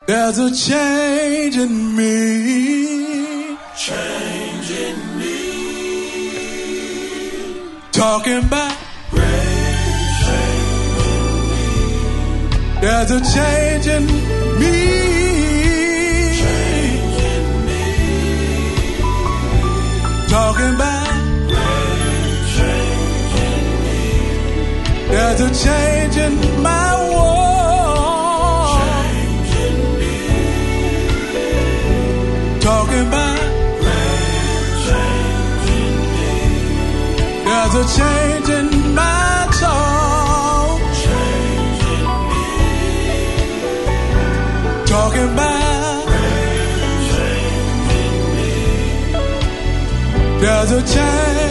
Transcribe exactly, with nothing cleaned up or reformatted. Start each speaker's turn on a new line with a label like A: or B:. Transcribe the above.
A: There's a change in me.
B: Change in me.
A: Talking about
B: great change in me.
A: There's a change in me.
B: Change in me.
A: Talking about
B: great change in me.
A: There's a change in my world.
B: Change in me.
A: Talking about there's a change in my soul.
B: Change in me.
A: Talking about
B: change in me.
A: there's a change.